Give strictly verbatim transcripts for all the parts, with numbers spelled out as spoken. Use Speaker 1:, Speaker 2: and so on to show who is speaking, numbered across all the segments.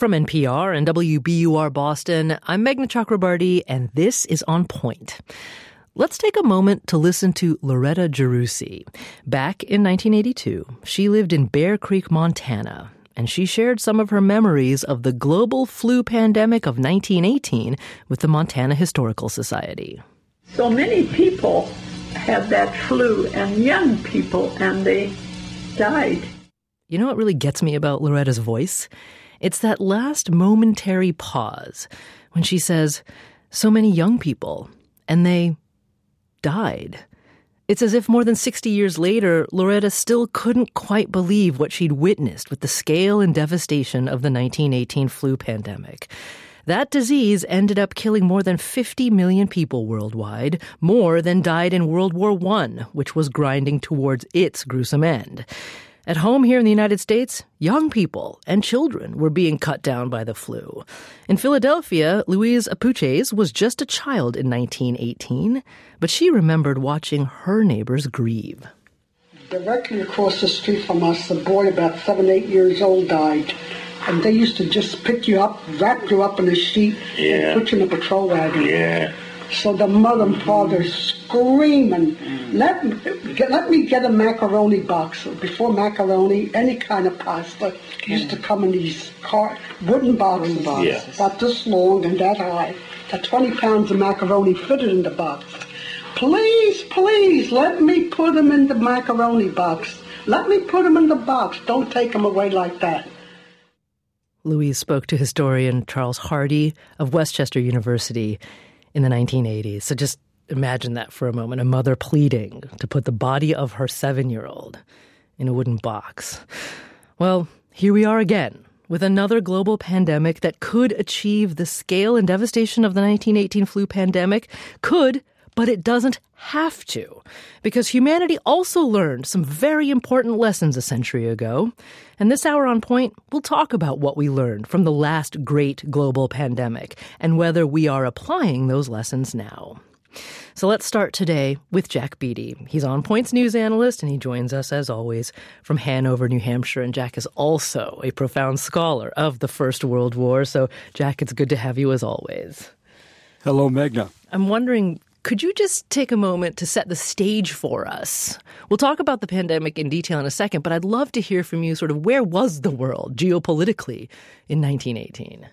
Speaker 1: From N P R and W B U R Boston, I'm Meghna Chakrabarty, and this is On Point. Let's take a moment to listen to Loretta Gerussi. Back in nineteen eighty-two, she lived in Bear Creek, Montana, and she shared some of her memories of the global flu pandemic of nineteen eighteen with the Montana Historical Society.
Speaker 2: So many people had that flu, and young people, and they died.
Speaker 1: You know what really gets me about Loretta's voice? It's that last momentary pause when she says, so many young people, and they died. It's as if more than sixty years later, Loretta still couldn't quite believe what she'd witnessed with the scale and devastation of the nineteen eighteen flu pandemic. That disease ended up killing more than fifty million people worldwide, more than died in World War One, which was grinding towards its gruesome end. At home here in the United States, young people and children were being cut down by the flu. In Philadelphia, Louise Apuches was just a child in nineteen eighteen, but she remembered watching her neighbors grieve.
Speaker 3: Directly across the street from us, a boy about seven, eight years old died. And they used to just pick you up, wrap you up in a sheet,
Speaker 4: yeah.
Speaker 3: and put you in a patrol wagon.
Speaker 4: Yeah.
Speaker 3: So the mother and father screaming, let me, get, let me get a macaroni box. Before macaroni, any kind of pasta used to come in these car, wooden boxes,
Speaker 4: Yeah.
Speaker 3: about this long and that high. That twenty pounds of macaroni fitted in the box. Please, please, let me put them in the macaroni box. Let me put them in the box. Don't take them away like that.
Speaker 1: Louise spoke to historian Charles Hardy of Westchester University in the nineteen eighties. So just imagine that for a moment, a mother pleading to put the body of her seven-year-old in a wooden box. Well, here we are again with another global pandemic that could achieve the scale and devastation of the nineteen eighteen flu pandemic. Could, but it doesn't have to, because humanity also learned some very important lessons a century ago. And this hour on Point, we'll talk about what we learned from the last great global pandemic and whether we are applying those lessons now. So let's start today with Jack Beatty. He's On Point's news analyst, and he joins us, as always, from Hanover, New Hampshire. And Jack is also a profound scholar of the First World War. So, Jack, it's good to have you as always.
Speaker 5: Hello, Meghna.
Speaker 1: I'm wondering, could you just take a moment to set the stage for us? We'll talk about the pandemic in detail in a second, but I'd love to hear from you sort of where was the world geopolitically in nineteen eighteen?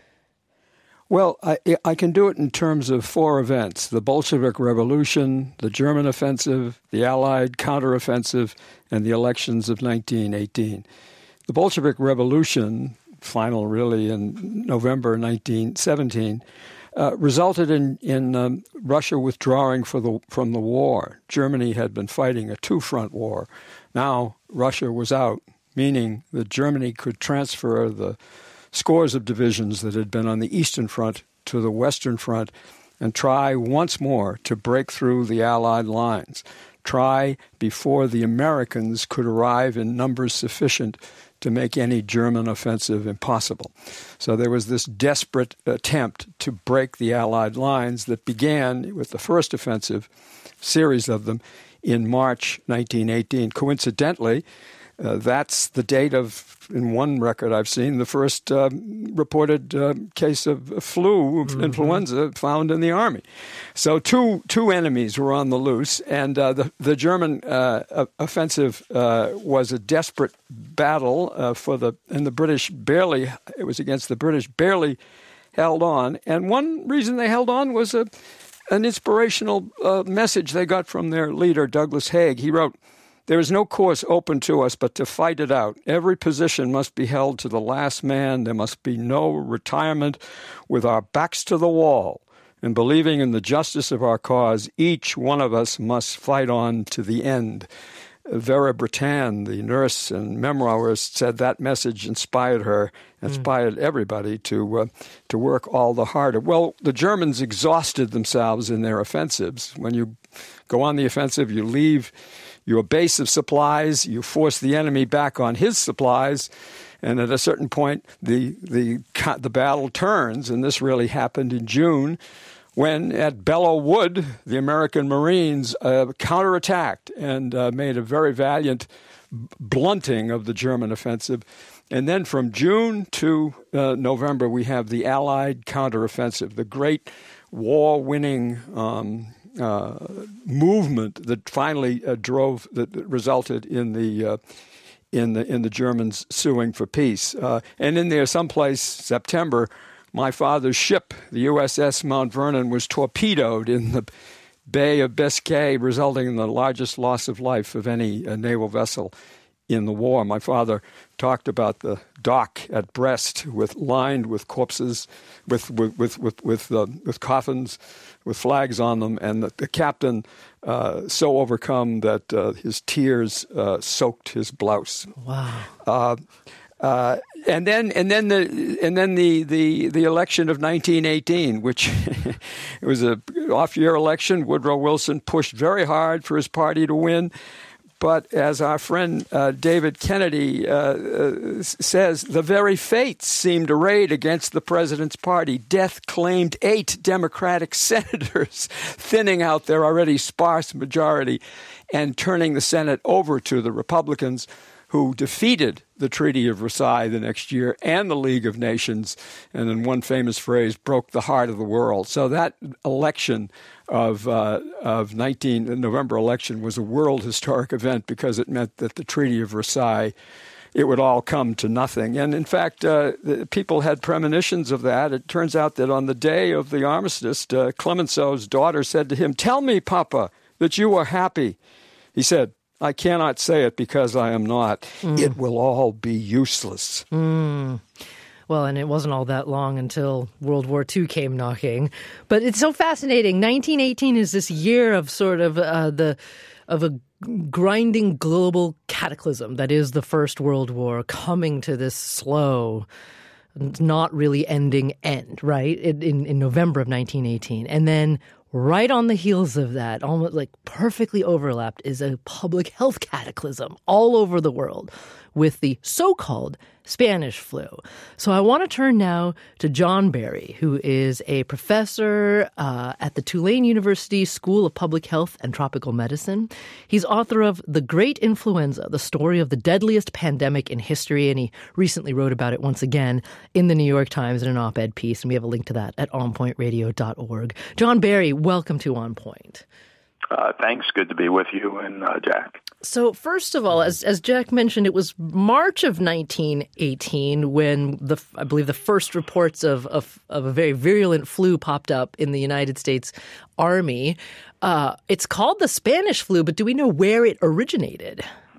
Speaker 5: Well, I, I can do it in terms of four events: the Bolshevik Revolution, the German offensive, the Allied counteroffensive, and the elections of nineteen eighteen. The Bolshevik Revolution, final really in November nineteen seventeen, Uh, resulted in, in um, Russia withdrawing for the, from the war. Germany had been fighting a two-front war. Now Russia was out, meaning that Germany could transfer the scores of divisions that had been on the Eastern Front to the Western Front and try once more to break through the Allied lines, try before the Americans could arrive in numbers sufficient to make any German offensive impossible. So there was this desperate attempt to break the Allied lines that began with the first offensive, series of them, in March nineteen eighteen. Coincidentally, uh, that's the date of, in one record I've seen, the first uh, reported uh, case of flu, mm-hmm. influenza, found in the Army. So two two enemies were on the loose, and uh, the, the German uh, offensive uh, was a desperate battle uh, for the, and the British barely, it was against the British, barely held on. And one reason they held on was a, an inspirational uh, message they got from their leader, Douglas Haig. He wrote, "There is no course open to us but to fight it out. Every position must be held to the last man. There must be no retirement. With our backs to the wall and believing in the justice of our cause, each one of us must fight on to the end." Vera Brittain, the nurse and memoirist, said that message inspired her, inspired mm. everybody to uh, to work all the harder. Well, the Germans exhausted themselves in their offensives. When you go on the offensive, you leave your base of supplies, you force the enemy back on his supplies, and at a certain point, the the the battle turns, and this really happened in June, when at Belleau Wood, the American Marines uh, counterattacked and uh, made a very valiant blunting of the German offensive. And then from June to uh, November, we have the Allied counteroffensive, the great war-winning um, uh, movement that finally uh, drove, that resulted in the uh, in the in the Germans suing for peace. Uh, and in there, someplace September, my father's ship, the U S S Mount Vernon, was torpedoed in the Bay of Biscay, resulting in the largest loss of life of any uh, naval vessel in the war. My father talked about the dock at Brest, with lined with corpses, with with with with with, uh, with coffins, with flags on them, and the, the captain uh, so overcome that uh, his tears uh, soaked his blouse.
Speaker 1: Wow.
Speaker 5: Uh, uh, and then and then the and then the, the, the election of nineteen eighteen, which it was a off-year election. Woodrow Wilson pushed very hard for his party to win. But as our friend uh, David Kennedy uh, uh, says, the very fates seemed arrayed against the president's party. Death claimed eight Democratic senators, thinning out their already sparse majority and turning the Senate over to the Republicans, who defeated the Treaty of Versailles the next year and the League of Nations, and in one famous phrase, broke the heart of the world. So that election of uh, of nineteen the November election was a world historic event because it meant that the Treaty of Versailles, it would all come to nothing. And in fact, uh, the people had premonitions of that. It turns out that on the day of the armistice, uh, Clemenceau's daughter said to him, "Tell me, Papa, that you are happy." He said, "I cannot say it because I am not. Mm. It will all be useless."
Speaker 1: Mm. Well, and it wasn't all that long until World War Two came knocking. But it's so fascinating. nineteen eighteen is this year of sort of uh, the of a grinding global cataclysm that is the First World War coming to this slow, not really ending end, right, in, in November of nineteen eighteen. And then right on the heels of that, almost like perfectly overlapped, is a public health cataclysm all over the world with the so-called Spanish flu. So I want to turn now to John Barry, who is a professor uh, at the Tulane University School of Public Health and Tropical Medicine. He's author of The Great Influenza, the story of the deadliest pandemic in history, and he recently wrote about it once again in the New York Times in an op-ed piece, and we have a link to that at on point radio dot org. John Barry, welcome to On Point.
Speaker 4: Uh, thanks. Good to be with you and uh, Jack.
Speaker 1: So first of all, as as Jack mentioned, it was March of nineteen eighteen when the I believe the first reports of of, of a very virulent flu popped up in the United States Army. Uh, it's called the Spanish flu, but do we know where it originated?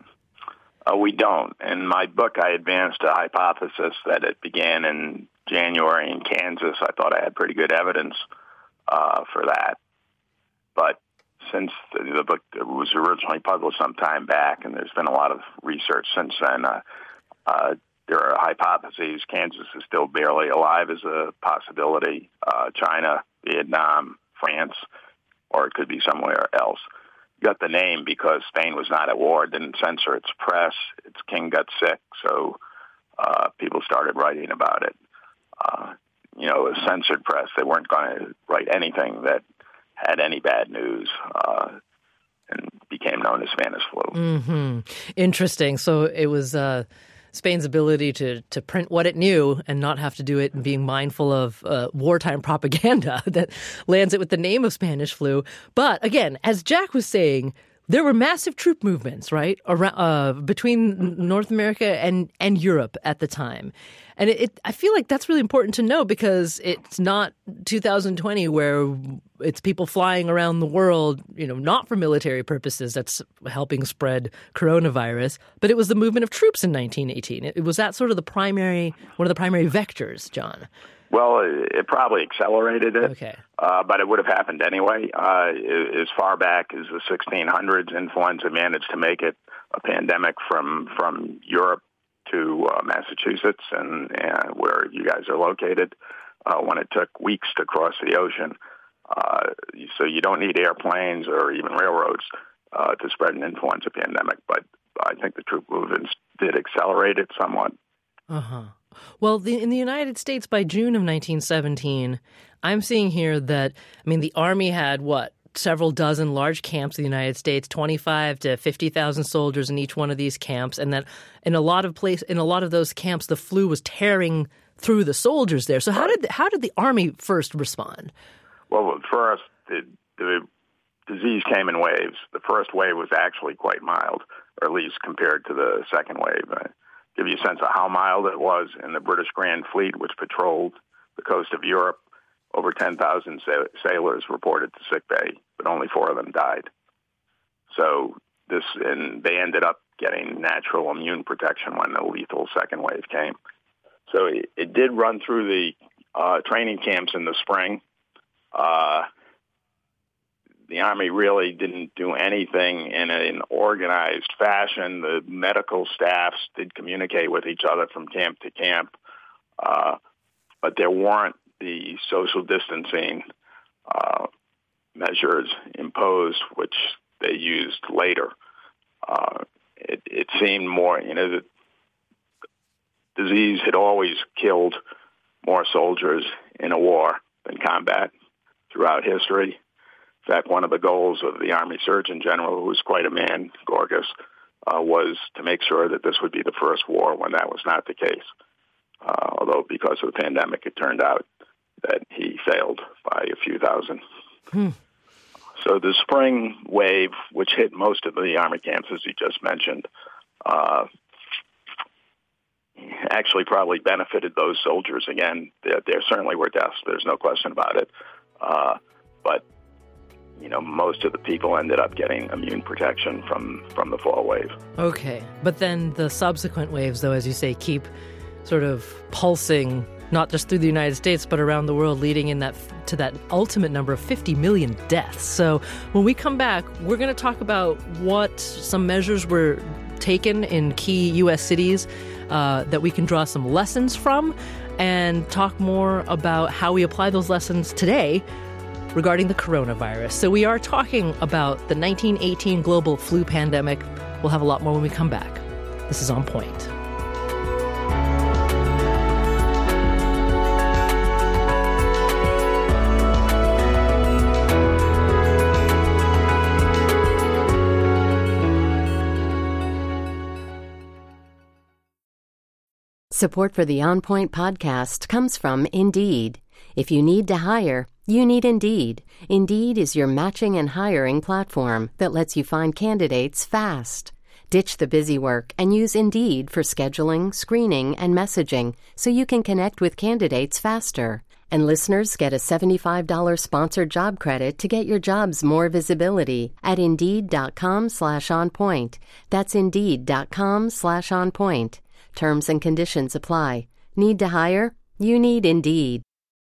Speaker 4: Uh, we don't. In my book, I advanced a hypothesis that it began in January in Kansas. I thought I had pretty good evidence uh, for that, but since the, the book was originally published some time back, and there's been a lot of research since then, uh, uh, there are hypotheses. Kansas is still barely alive as a possibility. Uh, China, Vietnam, France, or it could be somewhere else. Got the name because Spain was not at war, didn't censor its press. Its king got sick, so uh, people started writing about it. Uh, you know, a censored press, they weren't going to write anything that had any bad news, uh, and became known as Spanish flu.
Speaker 1: Mm-hmm. Interesting. So it was uh, Spain's ability to to print what it knew and not have to do it and being mindful of uh, wartime propaganda that lands it with the name of Spanish flu. But again, as Jack was saying, there were massive troop movements, right, around, uh, between North America and, and Europe at the time. And it, it, I feel like that's really important to know because it's not two thousand twenty where it's people flying around the world, you know, not for military purposes that's helping spread coronavirus, but it was the movement of troops in nineteen eighteen. It, was that sort of the primary, one of the primary vectors, John?
Speaker 4: Well, it probably accelerated it,
Speaker 1: okay.
Speaker 4: uh, but it would have happened anyway. Uh, as far back as the sixteen hundreds, influenza managed to make it a pandemic from from Europe to uh, Massachusetts, and, and where you guys are located, uh, when it took weeks to cross the ocean. Uh, so you don't need airplanes or even railroads uh, to spread an influenza pandemic, but I think the troop movements did accelerate it somewhat.
Speaker 1: Uh-huh. Well, the, in the United States, by June of nineteen seventeen, I'm seeing here that, I mean, the Army had, what, several dozen large camps in the United States, twenty-five to fifty thousand soldiers in each one of these camps, and that in a lot of place in a lot of those camps, the flu was tearing through the soldiers there. So how did the, how did the Army first respond?
Speaker 4: Well, first, the, the disease came in waves. The first wave was actually quite mild, or at least compared to the second wave. Uh, give you a sense of how mild it was. In the British Grand Fleet, which patrolled the coast of Europe, over ten thousand sa- sailors reported to sickbay, but only four of them died. So this, and they ended up getting natural immune protection when the lethal second wave came. So it, it did run through the uh, training camps in the spring. Uh, the Army really didn't do anything in an organized fashion. The medical staffs did communicate with each other from camp to camp, uh, but there weren't the social distancing uh, measures imposed, which they used later. Uh, it, it seemed more, you know, the disease had always killed more soldiers in a war than combat throughout history. In fact, one of the goals of the Army Surgeon General, who was quite a man, Gorgas, uh, was to make sure that this would be the first war when that was not the case. Uh, although because of the pandemic, it turned out that he failed by a few thousand. Hmm. So the spring wave, which hit most of the Army camps, as you just mentioned, uh, actually probably benefited those soldiers. Again, there, there certainly were deaths. There's no question about it. Uh, but, you know, most of the people ended up getting immune protection from, from the fall wave.
Speaker 1: Okay. But then the subsequent waves, though, as you say, keep sort of pulsing not just through the United States, but around the world, leading in that to that ultimate number of fifty million deaths. So when we come back, we're going to talk about what some measures were taken in key U S cities uh, that we can draw some lessons from, and talk more about how we apply those lessons today regarding the coronavirus. So we are talking about the nineteen eighteen global flu pandemic. We'll have a lot more when we come back. This is On Point.
Speaker 6: Support for the On Point podcast comes from Indeed. If you need to hire, you need Indeed. Indeed is your matching and hiring platform that lets you find candidates fast. Ditch the busy work and use Indeed for scheduling, screening, and messaging so you can connect with candidates faster. And listeners get a seventy-five dollars sponsored job credit to get your jobs more visibility at Indeed.com slash on point. That's Indeed.com slash on point. Terms and conditions apply. Need to hire? You need Indeed.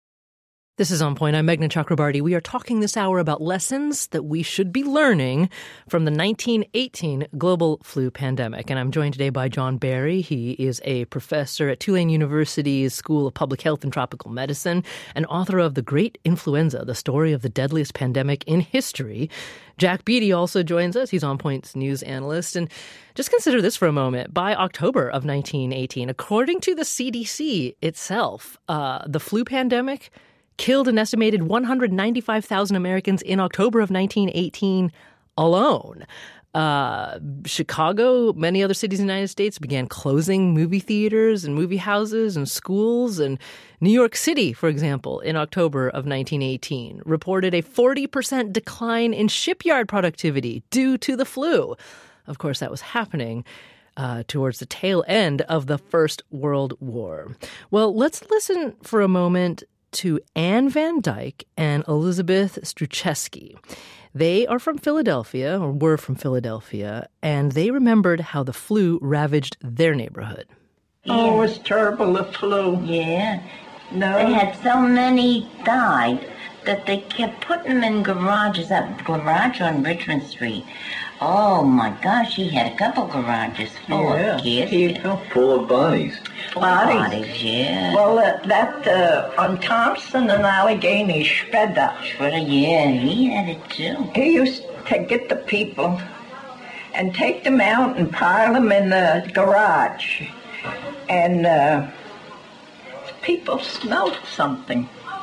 Speaker 1: This is On Point. I'm Meghna Chakrabarty. We are talking this hour about lessons that we should be learning from the nineteen eighteen global flu pandemic. And I'm joined today by John Barry. He is a professor at Tulane University's School of Public Health and Tropical Medicine and author of The Great Influenza, the story of the deadliest pandemic in history. Jack Beatty also joins us. He's On Point's news analyst. And just consider this for a moment. By October of nineteen eighteen, according to the C D C itself, uh, the flu pandemic killed an estimated one hundred ninety-five thousand Americans in October of nineteen eighteen alone. Uh, Chicago, many other cities in the United States began closing movie theaters and movie houses and schools. And New York City, for example, in October of nineteen eighteen, reported a forty percent decline in shipyard productivity due to the flu. Of course, that was happening Uh, towards the tail end of the First World War. Well, let's listen for a moment to Anne Van Dyke and Elizabeth Struczewski. They are from Philadelphia, or were from Philadelphia, and they remembered how the flu ravaged their neighborhood.
Speaker 2: Oh, it was terrible, the flu.
Speaker 7: Yeah.
Speaker 2: No.
Speaker 7: They had so many died that they kept putting them in garages, that garage on Richmond Street. Oh, my gosh, he had a couple garages full
Speaker 2: Yeah,
Speaker 7: of kids.
Speaker 2: people.
Speaker 8: Full of bodies.
Speaker 7: Full
Speaker 2: Bodies.
Speaker 7: of bodies, yeah.
Speaker 2: Well, uh, that, uh, on Thompson and Allegheny, Schroeder,
Speaker 7: Schroeder, yeah, he had it too.
Speaker 2: he used to get the people and take them out and pile them in the garage. And uh, people smelled something.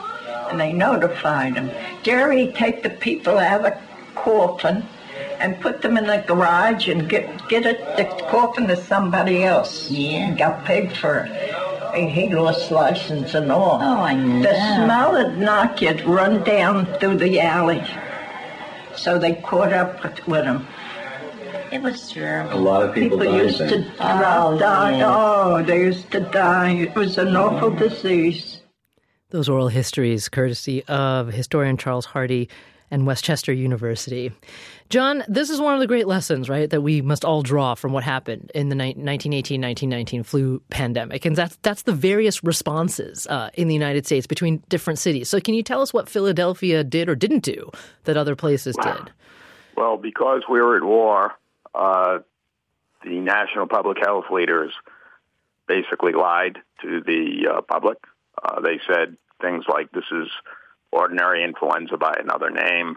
Speaker 2: and they notified him. Jerry, take the people out of the coffin and put them in the garage and get get it, the coffin to somebody else.
Speaker 7: Yeah.
Speaker 2: And got paid for it. He lost license and all.
Speaker 7: Oh, I know.
Speaker 2: The smell would knock you'd run down through the alley. So they caught up with, with him.
Speaker 7: It was terrible.
Speaker 8: A lot of people,
Speaker 2: People
Speaker 8: died
Speaker 2: used
Speaker 8: then.
Speaker 2: to
Speaker 7: Oh,
Speaker 2: die.
Speaker 7: yeah.
Speaker 2: Oh, they used to die. It was an awful disease.
Speaker 1: Those oral histories, courtesy of historian Charles Hardy and Westchester University. John, this is one of the great lessons, right, that we must all draw from what happened in the nineteen eighteen nineteen nineteen flu pandemic. And that's that's the various responses uh, in the United States between different cities. So can you tell us what Philadelphia did or didn't do that other places did?
Speaker 4: Well, because we were at war, uh, the national public health leaders basically lied to the uh, public. Uh, they said things like, this is ordinary influenza by another name,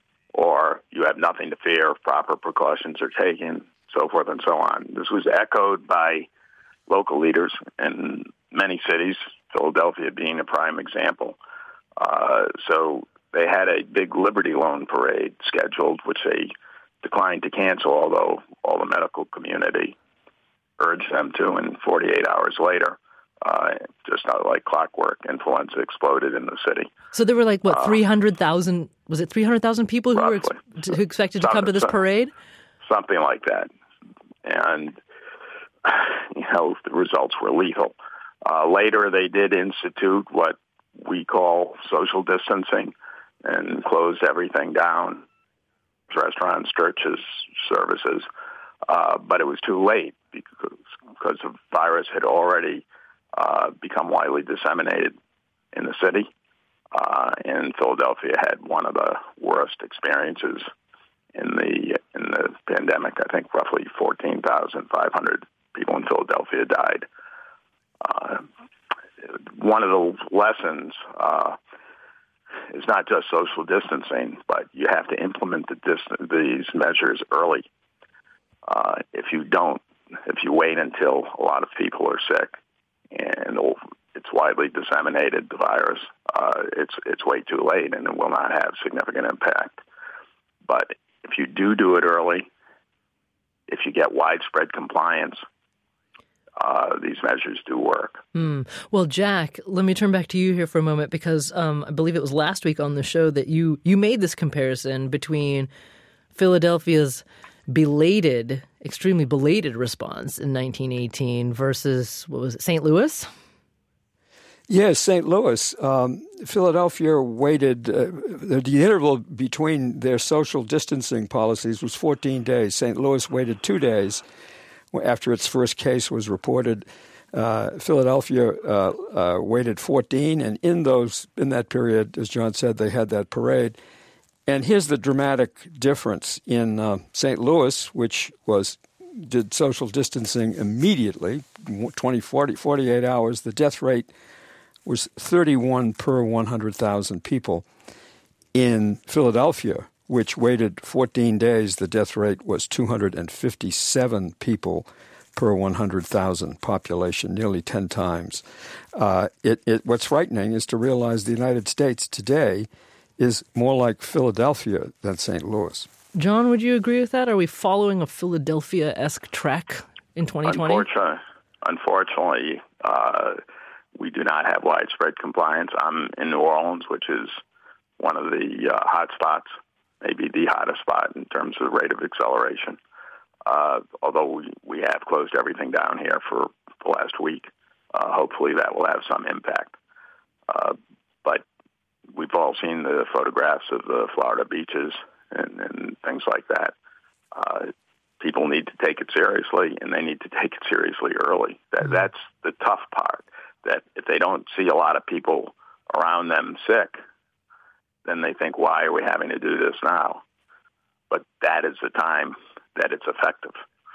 Speaker 4: or you have nothing to fear, proper precautions are taken, so forth and so on. This was echoed by local leaders in many cities, Philadelphia being a prime example. Uh, so they had a big Liberty Loan parade scheduled, which they declined to cancel, although all the medical community urged them to, and forty-eight hours later, uh, just not like clockwork, influenza exploded in the city.
Speaker 1: So there were like, what,
Speaker 4: Uh,
Speaker 1: three hundred thousand, was it three hundred thousand people who were
Speaker 4: roughly.
Speaker 1: ex- who expected to come to this
Speaker 4: Something-
Speaker 1: parade?
Speaker 4: Something like that. And, you know, the results were lethal. Uh, later, they did institute what we call social distancing and closed everything down, restaurants, churches, services. Uh, but it was too late because, because the virus had already uh, become widely disseminated in the city. Uh, and Philadelphia had one of the worst experiences in the in the pandemic. I think roughly fourteen thousand five hundred people in Philadelphia died. Uh, one of the lessons uh, is not just social distancing, but you have to implement the dis- these measures early. Uh, if you don't, if you wait until a lot of people are sick and it's widely disseminated, the virus, uh, it's it's way too late and it will not have significant impact. But if you do do it early, if you get widespread compliance, uh, these measures do work.
Speaker 1: Hmm. Well, Jack, let me turn back to you here for a moment because um, I believe it was last week on the show that you, you made this comparison between Philadelphia's belated, extremely belated response in nineteen eighteen versus, what was it, Saint Louis?
Speaker 5: Yes, Saint Louis. Um, Philadelphia waited, uh, the, the interval between their social distancing policies was fourteen days. Saint Louis waited two days after its first case was reported. Uh, Philadelphia uh, uh, waited fourteen, and in those in that period, as John said, they had that parade. And here's the dramatic difference in uh, Saint Louis, which was did social distancing immediately, twenty, forty, forty-eight hours. The death rate was thirty-one per one hundred thousand people. In Philadelphia, which waited fourteen days, the death rate was two hundred fifty-seven people per one hundred thousand population, nearly ten times. Uh, it, it, what's frightening is to realize the United States today is more like Philadelphia than Saint Louis.
Speaker 1: John, would you agree with that? Are we following a Philadelphia-esque track in twenty twenty?
Speaker 4: Unfortunately, unfortunately uh, we do not have widespread compliance. I'm in New Orleans, which is one of the uh, hot spots, maybe the hottest spot in terms of the rate of acceleration. Uh, although we, we have closed everything down here for the last week, uh, hopefully that will have some impact. Uh, but we've all seen the photographs of the Florida beaches and, and things like that. Uh, people need to take it seriously, and they need to take it seriously early. That, that's the tough part, that if they don't see a lot of people around them sick, then they think, why are we having to do this now? But that is the time that it's effective.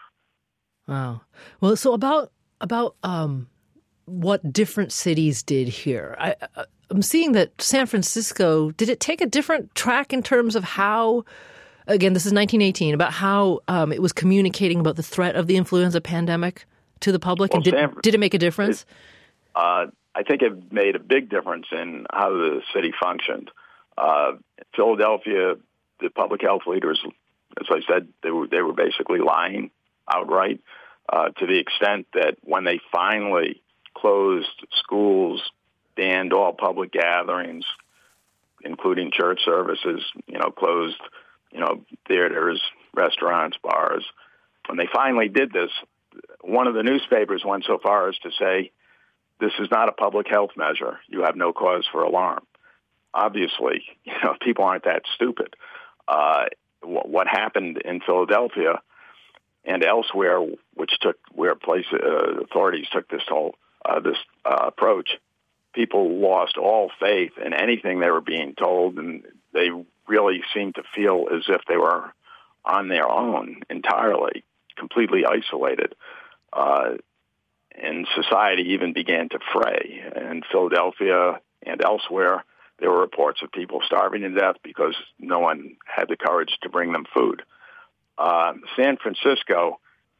Speaker 1: Wow. Well, so about about um, what different cities did here. I, I, I'm seeing that San Francisco, did it take a different track in terms of how, again, this is nineteen eighteen, about how um, it was communicating about the threat of the influenza pandemic to the public?
Speaker 4: Well,
Speaker 1: and did,
Speaker 4: San,
Speaker 1: did it make a difference?
Speaker 4: It, uh, I think it made a big difference in how the city functioned. Uh, Philadelphia, the public health leaders, as I said, they were they were basically lying outright uh, to the extent that when they finally closed schools, banned all public gatherings, including church services, you know, closed, you know, theaters, restaurants, bars. When they finally did this, one of the newspapers went so far as to say, this is not a public health measure. You have no cause for alarm. Obviously, you know, people aren't that stupid. Uh, what happened in Philadelphia and elsewhere, which took where place uh, authorities took this whole uh, this uh, approach, people lost all faith in anything they were being told, and they really seemed to feel as if they were on their own entirely, completely isolated. Uh, and society even began to fray. In Philadelphia and elsewhere, there were reports of people starving to death because no one had the courage to bring them food. Uh, San Francisco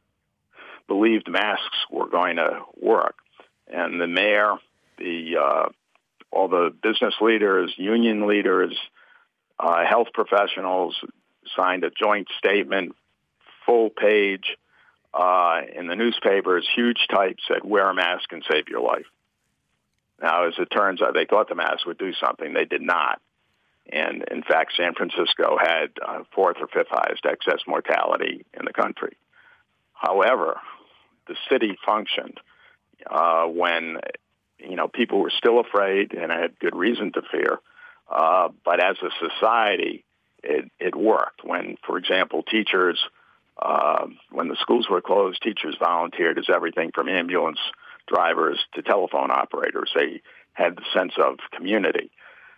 Speaker 4: believed masks were going to work, and the mayor, the uh, all the business leaders, union leaders, uh, health professionals signed a joint statement, full page uh, in the newspapers, huge type, said, wear a mask and save your life. Now, as it turns out, they thought the mask would do something. They did not. And, in fact, San Francisco had uh, fourth or fifth highest excess mortality in the country. However, the city functioned uh, when, you know, people were still afraid and had good reason to fear. Uh, but as a society, it, it worked. When, for example, teachers, uh, when the schools were closed, teachers volunteered as everything from ambulance drivers to telephone operators. They had the sense of community.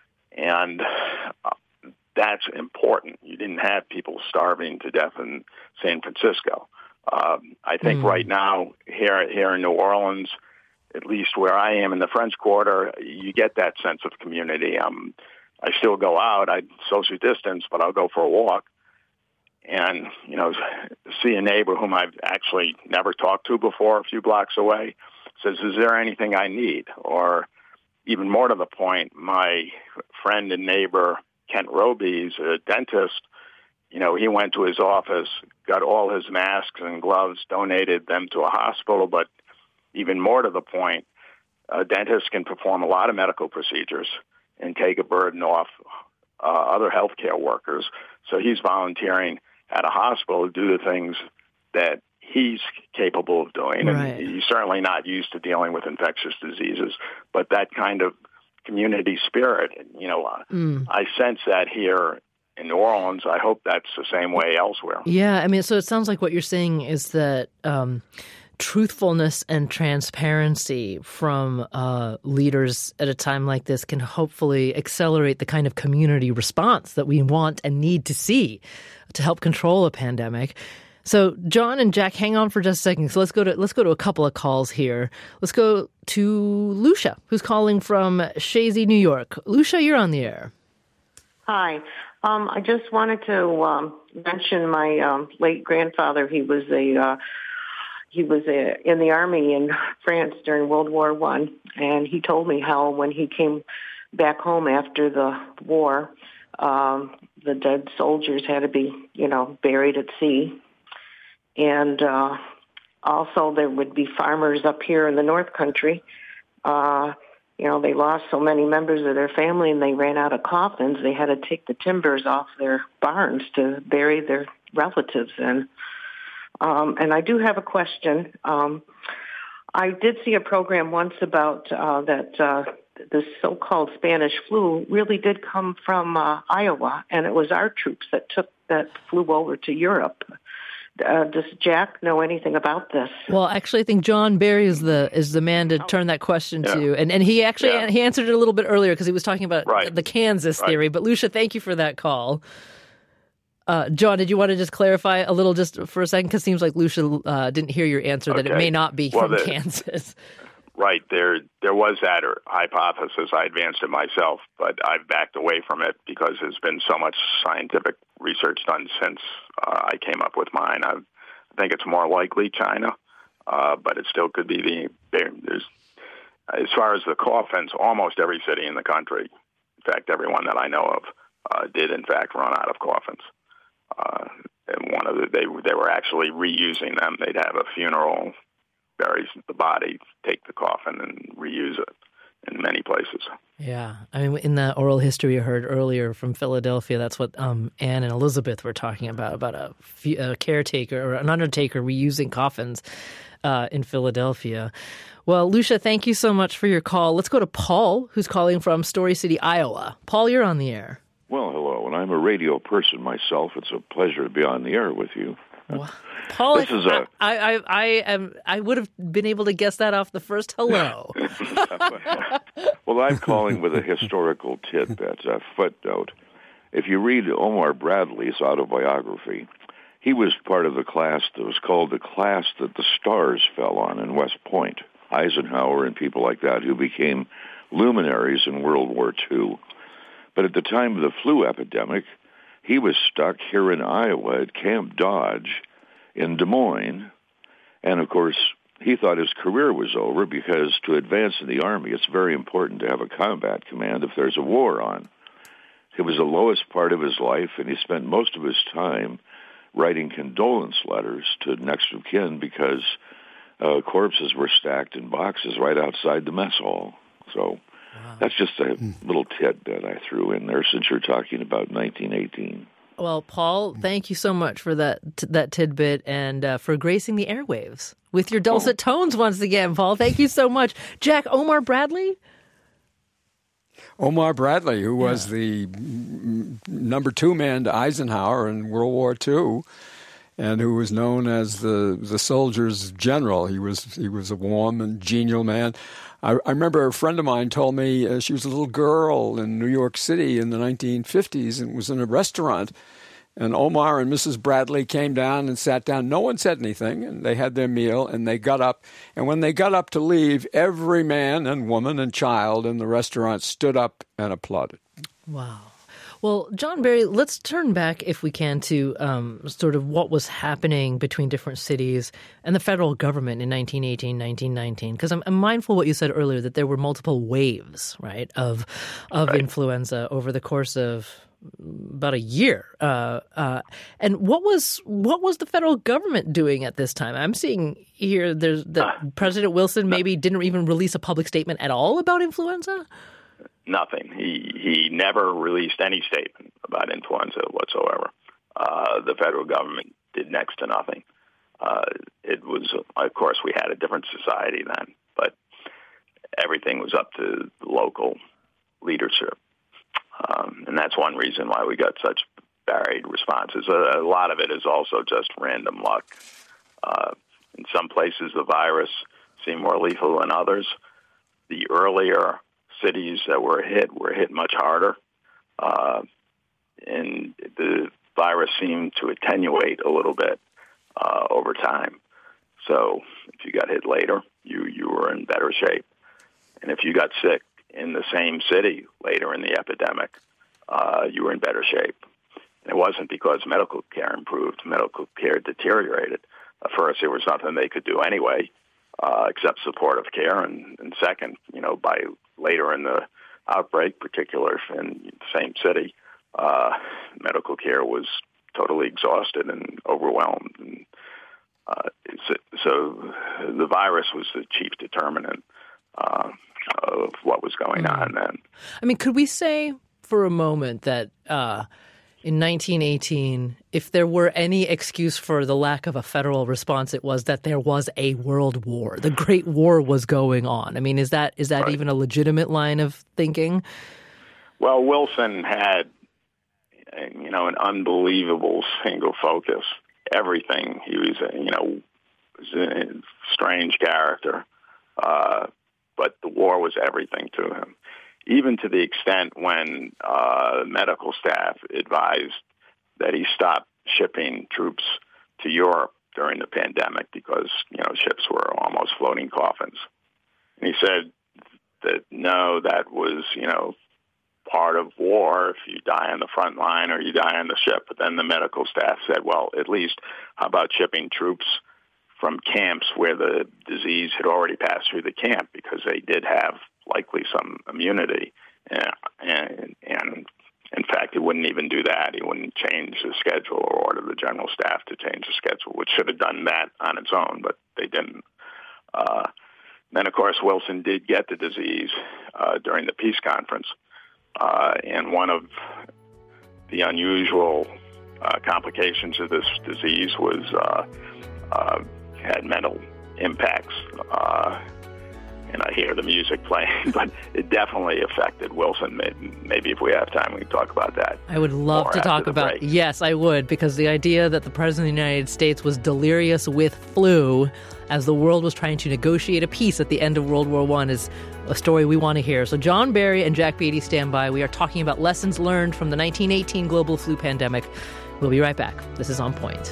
Speaker 4: And uh, that's important. You didn't have people starving to death in San Francisco. Um, I think mm. right now, here here in New Orleans, at least where I am in the French Quarter, you get that sense of community. Um, I still go out. I social distance, but I'll go for a walk. And, you know, see a neighbor whom I've actually never talked to before a few blocks away, says, is there anything I need? Or even more to the point, my friend and neighbor, Kent Roby's a dentist, you know, he went to his office, got all his masks and gloves, donated them to a hospital. But even more to the point, a dentist can perform a lot of medical procedures and take a burden off uh, other healthcare workers. So he's volunteering at a hospital to do the things that he's capable of doing.
Speaker 1: Right.
Speaker 4: And he's certainly not used to dealing with infectious diseases, but that kind of community spirit, you know, mm. I sense that here in New Orleans. I hope that's the same way elsewhere.
Speaker 1: Yeah, I mean, so it sounds like what you're saying is that um, truthfulness and transparency from uh, leaders at a time like this can hopefully accelerate the kind of community response that we want and need to see to help control a pandemic. So, John and Jack, hang on for just a second. So let's go to let's go to a couple of calls here. Let's go to Lucia, who's calling from Shazy, New York. Lucia, you're on the air.
Speaker 8: Hi. Um, I just wanted to um, mention my um, late grandfather. He was a uh, he was a, in the army in France during World War One, and he told me how when he came back home after the war, um, the dead soldiers had to be, you know, buried at sea. And uh, also there would be farmers up here in the North Country. Uh, you know, they lost so many members of their family and they ran out of coffins. They had to take the timbers off their barns to bury their relatives in. Um, and I do have a question. Um, I did see a program once about uh, that uh, the so-called Spanish flu really did come from uh, Iowa, and it was our troops that took that flew over to Europe. Uh, does Jack know anything about this?
Speaker 1: Well, actually, I think John Barry is the is the man to turn that question yeah. to, and and he actually yeah. he answered it a little bit earlier because he was talking about
Speaker 4: right.
Speaker 1: the Kansas
Speaker 4: right.
Speaker 1: theory. But Lucia, thank you for that call. Uh, John, did you want to just clarify a little just for a second? Because it seems like Lucia uh, didn't hear your answer
Speaker 4: okay.
Speaker 1: that it may not be
Speaker 4: well,
Speaker 1: from
Speaker 4: the,
Speaker 1: Kansas.
Speaker 4: Right. There there was that hypothesis. I advanced it myself, but I've backed away from it because there's been so much scientific research done since uh, I came up with mine. I've, I think it's more likely China, uh, but it still could be the there's as far as the coffins, almost every city in the country, in fact, everyone that I know of, uh, did in fact run out of coffins. Uh, and one of the, they they were actually reusing them. They'd have a funeral, bury the body, take the coffin, and reuse it in many places.
Speaker 1: Yeah. I mean, in the oral history you heard earlier from Philadelphia, that's what um, Anne and Elizabeth were talking about, about a, a caretaker or an undertaker reusing coffins uh, in Philadelphia. Well, Lucia, thank you so much for your call. Let's go to Paul, who's calling from Story City, Iowa. Paul, you're on the air.
Speaker 9: Well, hello, and I'm a radio person myself. It's a pleasure to be on the air with you.
Speaker 1: Well, Paul,
Speaker 9: this is a...
Speaker 1: I, I, I, am, I would have been able to guess that off the first hello.
Speaker 9: Well, I'm calling with a historical tidbit, a footnote. If you read Omar Bradley's autobiography, he was part of the class that was called the class that the stars fell on in West Point. Eisenhower and people like that who became luminaries in World War Two. But at the time of the flu epidemic, he was stuck here in Iowa at Camp Dodge in Des Moines. And, of course, he thought his career was over because to advance in the Army, it's very important to have a combat command if there's a war on. It was the lowest part of his life, and he spent most of his time writing condolence letters to next of kin because uh, corpses were stacked in boxes right outside the mess hall. So wow. That's just a little tidbit I threw in there since you're talking about nineteen eighteen.
Speaker 1: Well, Paul, thank you so much for that t- that tidbit and uh, for gracing the airwaves with your dulcet oh. tones once again, Paul. Thank you so much. Jack, Omar Bradley?
Speaker 5: Omar Bradley, who was yeah. the number two man to Eisenhower in World War Two, and who was known as the, the soldier's general. He was he was a warm and genial man. I, I remember a friend of mine told me uh, she was a little girl in New York City in the nineteen fifties and was in a restaurant. And Omar and Missus Bradley came down and sat down. No one said anything, and they had their meal, and they got up. And when they got up to leave, every man and woman and child in the restaurant stood up and applauded.
Speaker 1: Wow. Well, John Barry, let's turn back, if we can, to um, sort of what was happening between different cities and the federal government in nineteen eighteen, nineteen nineteen. Because I'm, I'm mindful what you said earlier, that there were multiple waves, right, of of right. influenza over the course of about a year. Uh, uh, and what was what was the federal government doing at this time? I'm seeing here there's that uh, President Wilson maybe didn't even release a public statement at all about influenza?
Speaker 4: Nothing. He he never released any statement about influenza whatsoever. Uh, the federal government did next to nothing. Uh, it was, of course, we had a different society then, but everything was up to local leadership. Um, and that's one reason why we got such varied responses. A, a lot of it is also just random luck. Uh, in some places, the virus seemed more lethal than others. The earlier cities that were hit were hit much harder, uh, and the virus seemed to attenuate a little bit uh, over time. So if you got hit later, you, you were in better shape. And if you got sick in the same city later in the epidemic, uh, you were in better shape. And it wasn't because medical care improved. Medical care deteriorated. Uh, first, there was nothing they could do anyway, uh, except supportive care. And, and second, you know, by later in the outbreak, particularly in the same city, uh, medical care was totally exhausted and overwhelmed. And, uh, so, so the virus was the chief determinant uh, of what was going mm. on then.
Speaker 1: I mean, could we say for a moment that uh, in nineteen eighteen, if there were any excuse for the lack of a federal response, it was that there was a world war. The Great War was going on. I mean, is that is that right. even a legitimate line of thinking?
Speaker 4: Well, Wilson had, you know, an unbelievable single focus. Everything. He was, a, you know, was a strange character. Uh, but the war was everything to him, even to the extent when uh, medical staff advised that he stop shipping troops to Europe during the pandemic because, you know, ships were almost floating coffins. And he said that, no, that was, you know, part of war if you die on the front line or you die on the ship. But then the medical staff said, well, at least how about shipping troops from camps where the disease had already passed through the camp, because they did have likely some immunity. And, and, and in fact, he wouldn't even do that. He wouldn't change the schedule or order the general staff to change the schedule, which should have done that on its own, but they didn't. Uh, then, of course, Wilson did get the disease uh, during the peace conference. Uh, and one of the unusual uh, complications of this disease was uh, uh, had mental impacts. Uh, and I hear the music playing, but it definitely affected Wilson. Maybe if we have time, we can talk about that.
Speaker 1: I would love to talk about it. Yes, I would, because the idea that the President of the United States was delirious with flu as the world was trying to negotiate a peace at the end of World War One is a story we want to hear. So John Barry and Jack Beatty stand by. We are talking about lessons learned from the nineteen eighteen global flu pandemic. We'll be right back. This is On Point.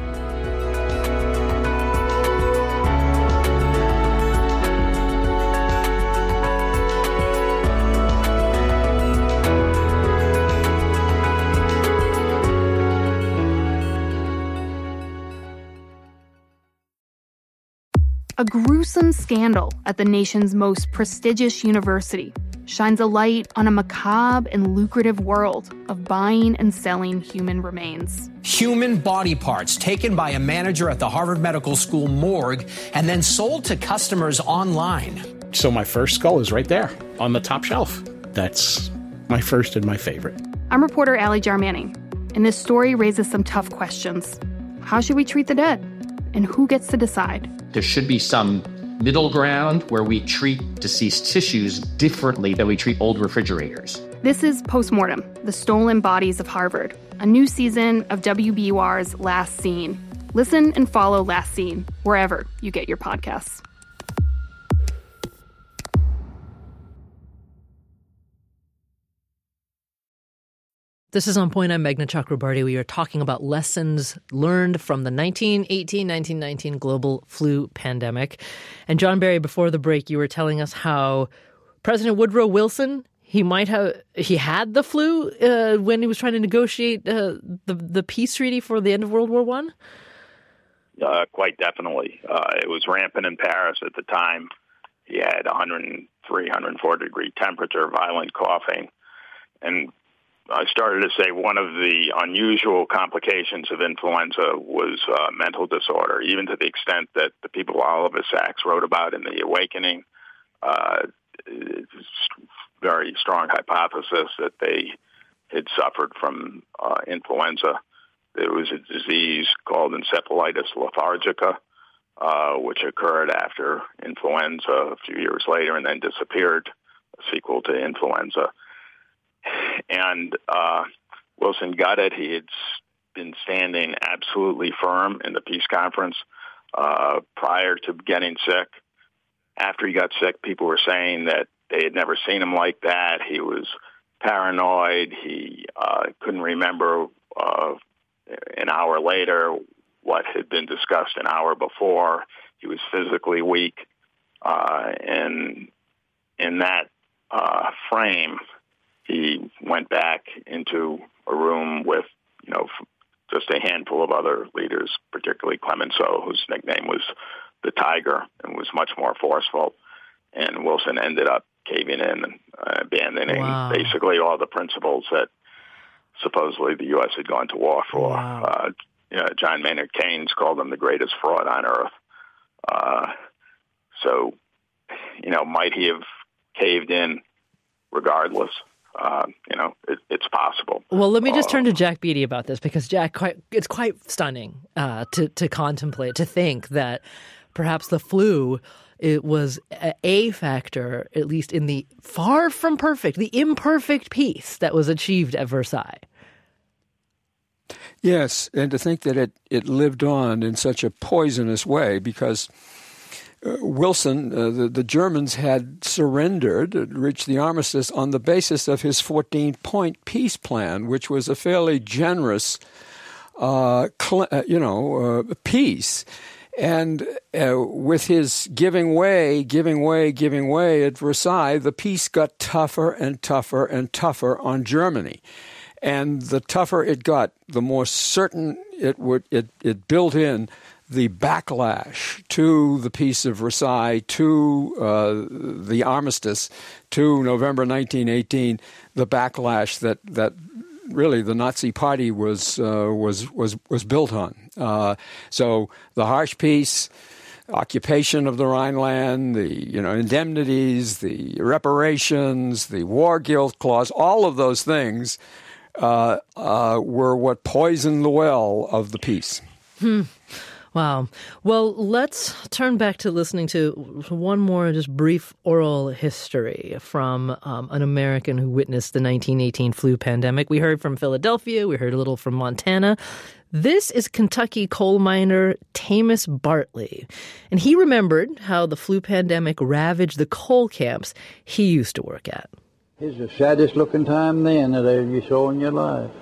Speaker 10: A gruesome scandal at the nation's most prestigious university shines a light on a macabre and lucrative world of buying and selling human remains.
Speaker 11: Human body parts taken by a manager at the Harvard Medical School morgue and then sold to customers online.
Speaker 12: So my first skull is right there on the top shelf. That's my first and my favorite.
Speaker 10: I'm reporter Allie Jarmanning, and this story raises some tough questions. How should we treat the dead? And who gets to decide?
Speaker 13: There should be some middle ground where we treat deceased tissues differently than we treat old refrigerators.
Speaker 10: This is Postmortem, The Stolen Bodies of Harvard, a new season of W B U R's Last Scene. Listen and follow Last Scene wherever you get your podcasts.
Speaker 1: This is On Point. I'm Meghna Chakrabarty. We are talking about lessons learned from the nineteen eighteen nineteen nineteen global flu pandemic. And John Barry, before the break, you were telling us how President Woodrow Wilson, he might have, he had the flu uh, when he was trying to negotiate uh, the, the peace treaty for the end of World War One?
Speaker 4: Uh, quite definitely. Uh, it was rampant in Paris at the time. He had one hundred three, one hundred four degree temperature, violent coughing, and I started to say one of the unusual complications of influenza was uh, mental disorder, even to the extent that the people Oliver Sacks wrote about in The Awakening, uh, very strong hypothesis that they had suffered from uh, influenza. There was a disease called encephalitis lethargica, uh, which occurred after influenza a few years later and then disappeared, a sequel to influenza. And uh, Wilson got it. He had been standing absolutely firm in the peace conference uh, prior to getting sick. After he got sick, people were saying that they had never seen him like that. He was paranoid. He uh, couldn't remember uh, an hour later what had been discussed an hour before. He was physically weak. Uh, and in that uh, frame, he went back into a room with, you know, just a handful of other leaders, particularly Clemenceau, whose nickname was the Tiger and was much more forceful. And Wilson ended up caving in and uh, abandoning wow. basically all the principles that supposedly the U S had gone to war for. Wow. Uh, you know, John Maynard Keynes called him the greatest fraud on earth. Uh, so, you know, might he have caved in regardless? Uh, you know, it, it's possible.
Speaker 1: Well, let me just
Speaker 4: uh,
Speaker 1: turn to Jack Beatty about this, because Jack, quite, it's quite stunning uh, to to contemplate, to think that perhaps the flu, it was a, a factor, at least in the far from perfect, the imperfect peace that was achieved at Versailles.
Speaker 5: Yes, and to think that it, it lived on in such a poisonous way, because Uh, Wilson, uh, the, the Germans had surrendered, reached the armistice on the basis of his fourteen-point peace plan, which was a fairly generous, uh, cl- uh, you know, uh, peace. And uh, with his giving way, giving way, giving way at Versailles, the peace got tougher and tougher and tougher on Germany. And the tougher it got, the more certain it would it, it built in the backlash to the Peace of Versailles, to uh, the armistice, to November nineteen eighteen, the backlash that that really the Nazi Party was uh, was was was built on. Uh, so the harsh peace, occupation of the Rhineland, the you know indemnities, the reparations, the war guilt clause, all of those things uh, uh, were what poisoned the well of the peace.
Speaker 1: Hmm. Wow. Well, let's turn back to listening to one more just brief oral history from um, an American who witnessed the nineteen eighteen flu pandemic. We heard from Philadelphia. We heard a little from Montana. This is Kentucky coal miner Tamus Bartley. And he remembered how the flu pandemic ravaged the coal camps he used to work at.
Speaker 14: It's the saddest looking time then that you saw in your life.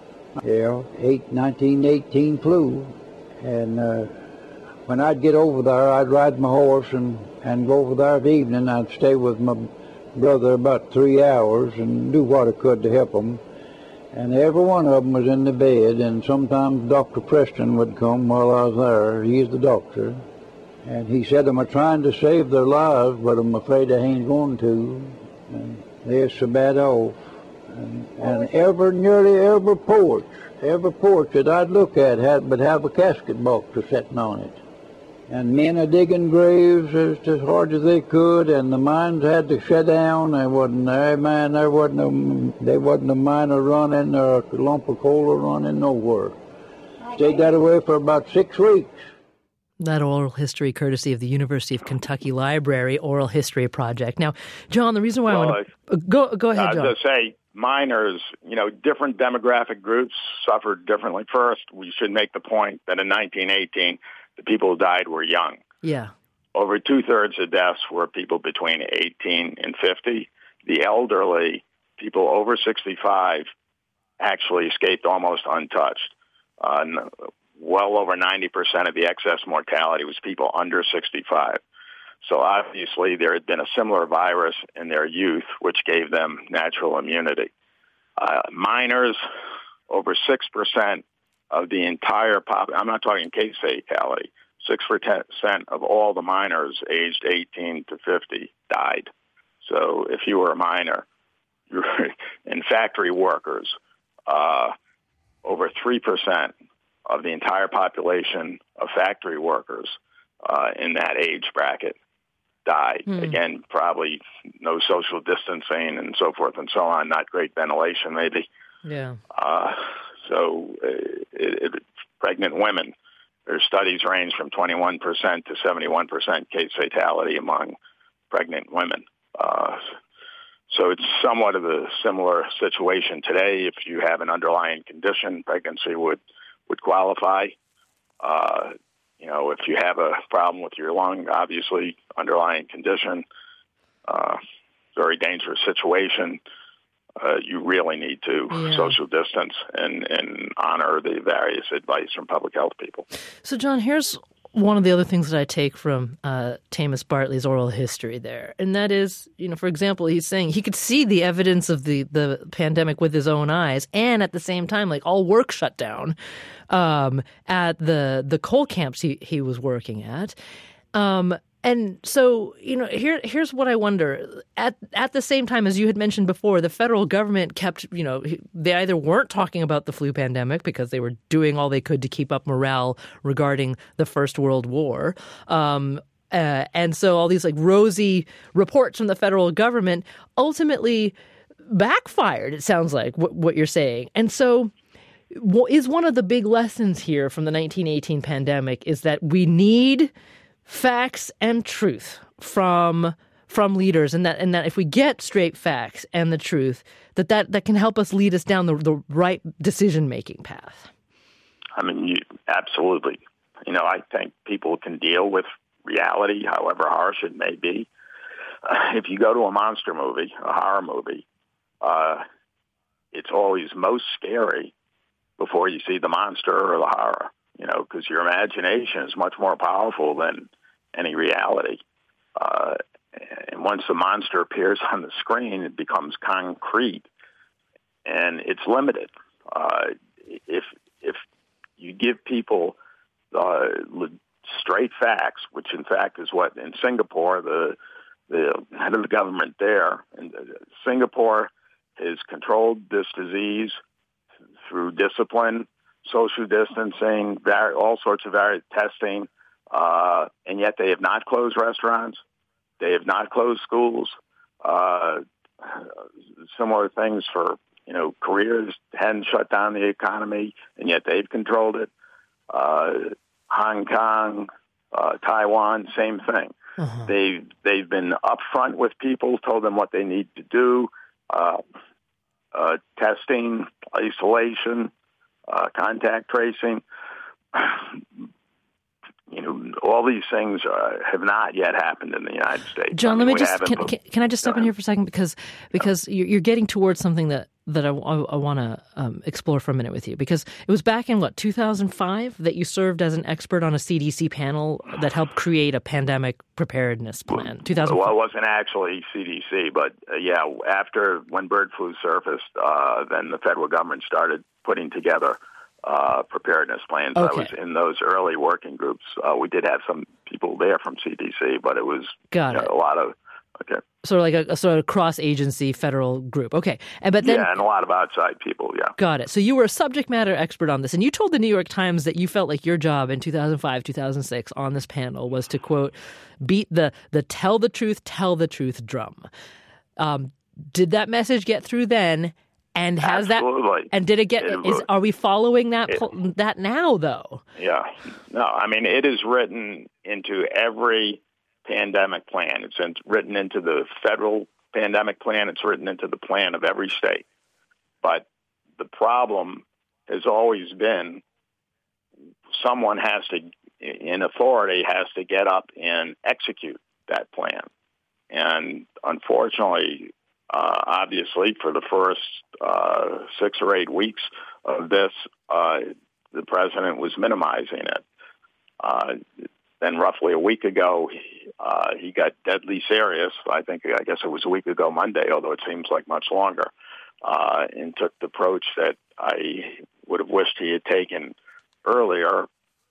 Speaker 14: Yeah, eight, nineteen eighteen flu. And uh, when I'd get over there, I'd ride my horse and, and go over there at evening. I'd stay with my brother about three hours and do what I could to help them. And every one of them was in the bed, and sometimes Doctor Preston would come while I was there. He's the doctor. And he said, I'm trying to save their lives, but I'm afraid I ain't going to. And they're so bad off. And, and every, nearly every porch, every porch that I'd look at had would have a casket box sitting on it. And men are digging graves as, as hard as they could, and the mines had to shut down. There wasn't, hey man, there wasn't a, there wasn't a miner running or a lump of coal running nowhere. Stayed that way for about six weeks.
Speaker 1: That oral history courtesy of the University of Kentucky Library Oral History Project. Now, John, the reason why
Speaker 4: well,
Speaker 1: I want to... Go, go ahead,
Speaker 4: uh,
Speaker 1: John.
Speaker 4: To say, miners, you know, different demographic groups suffered differently. First, we should make the point that in nineteen eighteen, the people who died were young.
Speaker 1: Yeah.
Speaker 4: Over two-thirds of deaths were people between eighteen and fifty. The elderly, people over sixty-five, actually escaped almost untouched. Uh, well over ninety percent of the excess mortality was people under sixty-five. So obviously there had been a similar virus in their youth, which gave them natural immunity. Uh, miners, over six percent of the entire pop, I'm not talking case fatality, six percent of all the miners aged eighteen to fifty died. So if you were a miner, you're in factory workers, uh, over three percent of the entire population of factory workers uh, in that age bracket died. Hmm. Again, probably no social distancing and so forth and so on, not great ventilation maybe.
Speaker 1: Yeah.
Speaker 4: Uh, so uh, it, it, pregnant women, their studies range from twenty-one percent to seventy-one percent case fatality among pregnant women. Uh, so it's somewhat of a similar situation today. If you have an underlying condition, pregnancy would, would qualify. Uh, you know, if you have a problem with your lung, obviously, underlying condition, uh, very dangerous situation. Uh, you really need to yeah. social distance and, and honor the various advice from public health people.
Speaker 1: So, John, here's one of the other things that I take from uh, Tamus Bartley's oral history there, and that is, you know, for example, he's saying he could see the evidence of the, the pandemic with his own eyes, and at the same time, like, all work shut down um, at the the coal camps he, he was working at. Um And so, you know, here here's what I wonder. At at the same time, as you had mentioned before, the federal government kept, you know, they either weren't talking about the flu pandemic because they were doing all they could to keep up morale regarding the First World War. Um, uh, and so all these like rosy reports from the federal government ultimately backfired, it sounds like, what, what you're saying. And so is one of the big lessons here from the nineteen eighteen pandemic is that we need facts and truth from from leaders, and that and that if we get straight facts and the truth, that that, that can help us lead us down the, the right decision-making path.
Speaker 4: I mean, you, absolutely. You know, I think people can deal with reality, however harsh it may be. Uh, if you go to a monster movie, a horror movie, uh, it's always most scary before you see the monster or the horror. You know, because your imagination is much more powerful than any reality. Uh, and once the monster appears on the screen, it becomes concrete, and it's limited. Uh, if if you give people uh, straight facts, which in fact is what in Singapore, the the head of the government there, and Singapore has controlled this disease through discipline, social distancing, var- all sorts of varied testing, uh, and yet they have not closed restaurants. They have not closed schools. Uh, similar things for, you know, Korea hadn't shut down the economy, and yet they've controlled it. Uh, Hong Kong, uh, Taiwan, same thing. Uh-huh. They've, they've been upfront with people, told them what they need to do, uh, uh, testing, isolation, uh, contact tracing. You know, all these things uh, have not yet happened in the United States.
Speaker 1: John,
Speaker 4: I mean,
Speaker 1: let me just can,
Speaker 4: put,
Speaker 1: can, can I just step in here for a second because because you're, you're getting towards something that that I, I, I want to um, explore for a minute with you, because it was back in what two thousand five that you served as an expert on a C D C panel that helped create a pandemic preparedness plan. two thousand five.
Speaker 4: Well, it wasn't actually C D C, but uh, yeah, after when bird flu surfaced, uh, then the federal government started putting together Uh, preparedness plans.
Speaker 1: Okay.
Speaker 4: I was in those early working groups. Uh, we did have some people there from C D C, but it was
Speaker 1: Got
Speaker 4: you know,
Speaker 1: it.
Speaker 4: a lot of okay,
Speaker 1: sort of like a, a sort of cross-agency federal group. Okay, and but then
Speaker 4: yeah, and a lot of outside people. Yeah,
Speaker 1: got it. So you were a subject matter expert on this, and you told the New York Times that you felt like your job in two thousand five, two thousand six on this panel was to quote beat the the tell the truth, tell the truth drum. Um, did that message get through then? And has
Speaker 4: Absolutely.
Speaker 1: that? And did it get?
Speaker 4: It
Speaker 1: is, are we following that
Speaker 4: it,
Speaker 1: that now though?
Speaker 4: Yeah, no. I mean, it is written into every pandemic plan. It's in, written into the federal pandemic plan. It's written into the plan of every state. But the problem has always been someone has to, in authority, has to get up and execute that plan. And unfortunately, Uh, obviously, for the first uh, six or eight weeks of this, uh, the president was minimizing it. Uh, then roughly a week ago, uh, he got deadly serious. I think, I guess it was a week ago Monday, although it seems like much longer, uh, and took the approach that I would have wished he had taken earlier.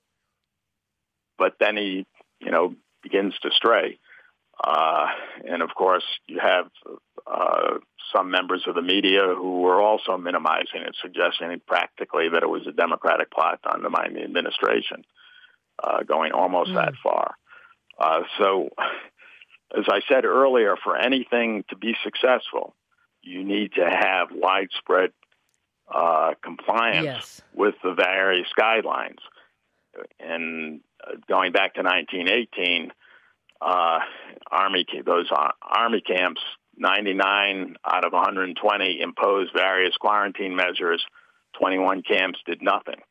Speaker 4: But then he, you know, begins to stray. Uh, and of course, you have uh, some members of the media who were also minimizing it, suggesting practically that it was a Democratic plot to undermine the administration, uh, going almost mm. that far. Uh, so, as I said earlier, for anything to be successful, you need to have widespread uh, compliance
Speaker 1: yes.
Speaker 4: with the various guidelines. And uh, going back to nineteen eighteen, Uh, Army, those Army camps, ninety-nine out of one hundred twenty imposed various quarantine measures. twenty-one camps did nothing.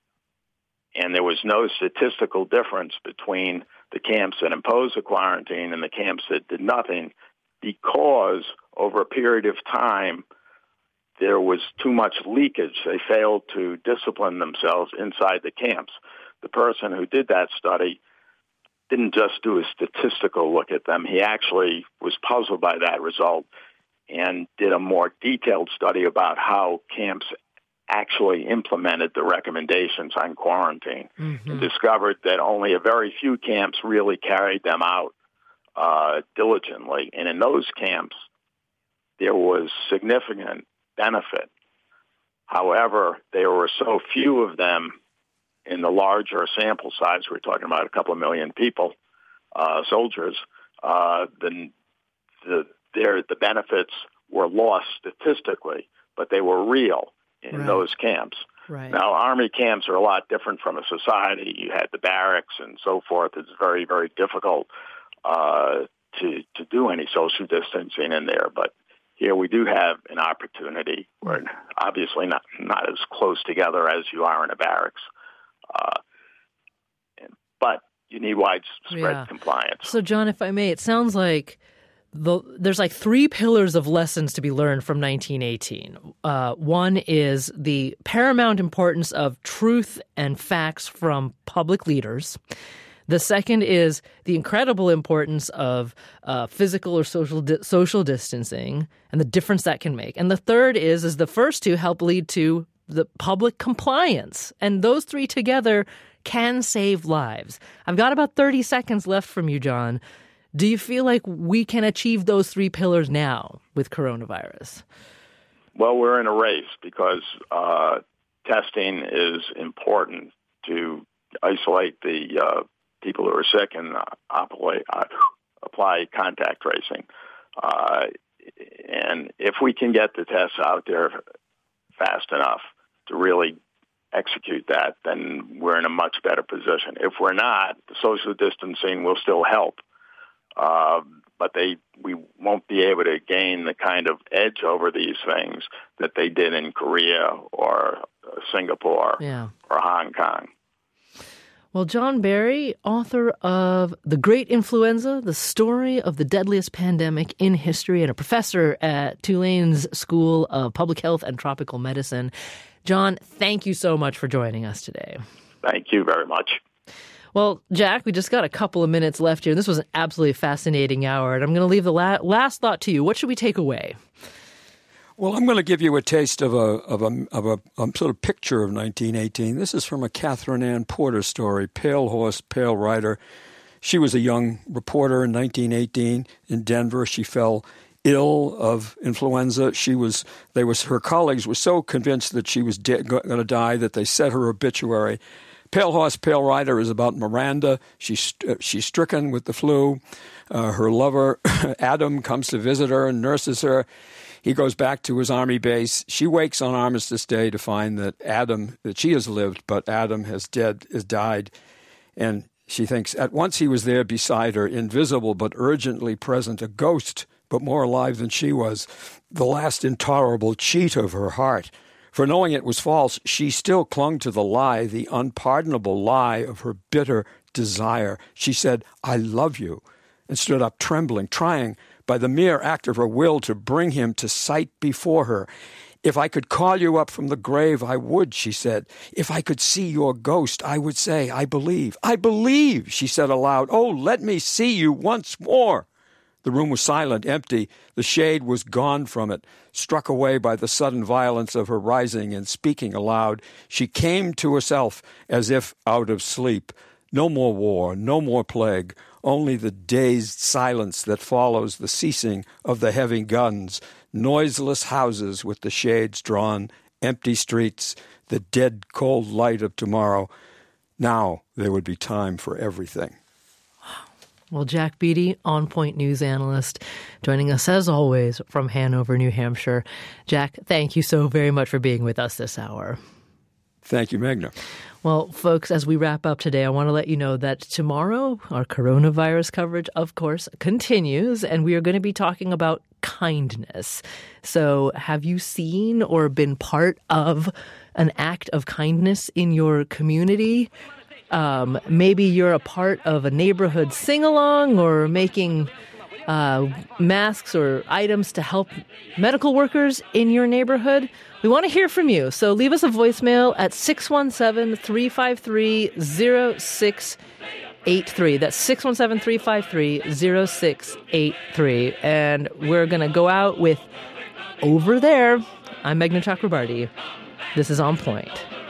Speaker 4: And there was no statistical difference between the camps that imposed the quarantine and the camps that did nothing, because over a period of time, there was too much leakage. They failed to discipline themselves inside the camps. The person who did that study didn't just do a statistical look at them. He actually was puzzled by that result and did a more detailed study about how camps actually implemented the recommendations on quarantine, mm-hmm. and discovered that only a very few camps really carried them out uh, diligently. And in those camps, there was significant benefit. However, there were so few of them in the larger sample size, we're talking about a couple of million people, uh, soldiers, uh, then the, their, the benefits were lost statistically, but they were real in
Speaker 1: right.
Speaker 4: those camps.
Speaker 1: Right.
Speaker 4: Now, Army camps are a lot different from a society. You had the barracks and so forth. It's very, very difficult uh, to, to do any social distancing in there, but here we do have an opportunity. We're obviously not, not as close together as you are in a barracks. Uh, but you need widespread
Speaker 1: yeah.
Speaker 4: compliance.
Speaker 1: So, John, if I may, it sounds like the, there's like three pillars of lessons to be learned from nineteen eighteen. Uh, one is the paramount importance of truth and facts from public leaders. The second is the incredible importance of uh, physical or social di- social distancing and the difference that can make. And the third is, is the first two help lead to the public compliance. And those three together can save lives. I've got about thirty seconds left from you, John. Do you feel like we can achieve those three pillars now with coronavirus?
Speaker 4: Well, we're in a race because uh, testing is important to isolate the uh, people who are sick and uh, apply, uh, apply contact tracing. Uh, and if we can get the tests out there fast enough to really execute that, then we're in a much better position. If we're not, the social distancing will still help. Uh, but they we won't be able to gain the kind of edge over these things that they did in Korea or uh, Singapore
Speaker 1: yeah.
Speaker 4: or Hong Kong.
Speaker 1: Well, John Barry, author of The Great Influenza, the story of the deadliest pandemic in history, and a professor at Tulane's School of Public Health and Tropical Medicine. John, thank you so much for joining us today.
Speaker 4: Thank you very much.
Speaker 1: Well, Jack, we just got a couple of minutes left here. This was an absolutely fascinating hour, and I'm going to leave the la- last thought to you. What should we take away?
Speaker 5: Well, I'm going to give you a taste of a of a of a, a sort of picture of nineteen eighteen. This is from a Catherine Ann Porter story, Pale Horse, Pale Rider. She was a young reporter in nineteen eighteen in Denver. She fell ill of influenza. She was they was her colleagues were so convinced that she was de- going to die that they set her obituary. Pale Horse, Pale Rider is about Miranda. She's, uh, she's stricken with the flu. Uh, her lover, Adam, comes to visit her and nurses her. He goes back to his Army base. She wakes on Armistice Day to find that Adam, that she has lived, but Adam has dead, has died. And she thinks at once he was there beside her, invisible but urgently present, a ghost, but more alive than she was, the last intolerable cheat of her heart. For knowing it was false, she still clung to the lie, the unpardonable lie of her bitter desire. She said, I love you, and stood up trembling, trying by the mere act of her will to bring him to sight before her. If I could call you up from the grave, I would, she said. If I could see your ghost, I would say, I believe. I believe, she said aloud. Oh, let me see you once more. The room was silent, empty. The shade was gone from it. Struck away by the sudden violence of her rising and speaking aloud, she came to herself as if out of sleep. No more war, no more plague, only the dazed silence that follows the ceasing of the heavy guns, noiseless houses with the shades drawn, empty streets, the dead cold light of tomorrow. Now there would be time for everything.
Speaker 1: Well, Jack Beatty, On Point News analyst, joining us as always from Hanover, New Hampshire. Jack, thank you so very much for being with us this hour.
Speaker 5: Thank you, Magna.
Speaker 1: Well, folks, as we wrap up today, I want to let you know that tomorrow our coronavirus coverage, of course, continues, and we are going to be talking about kindness. So have you seen or been part of an act of kindness in your community? Um, maybe you're a part of a neighborhood sing-along or making uh, masks or items to help medical workers in your neighborhood. We want to hear from you. So leave us a voicemail at six one seven, three five three, zero six eight three. That's six one seven, three five three, zero six eight three. And we're going to go out with Over There. I'm Meghna Chakrabarti. This is On Point.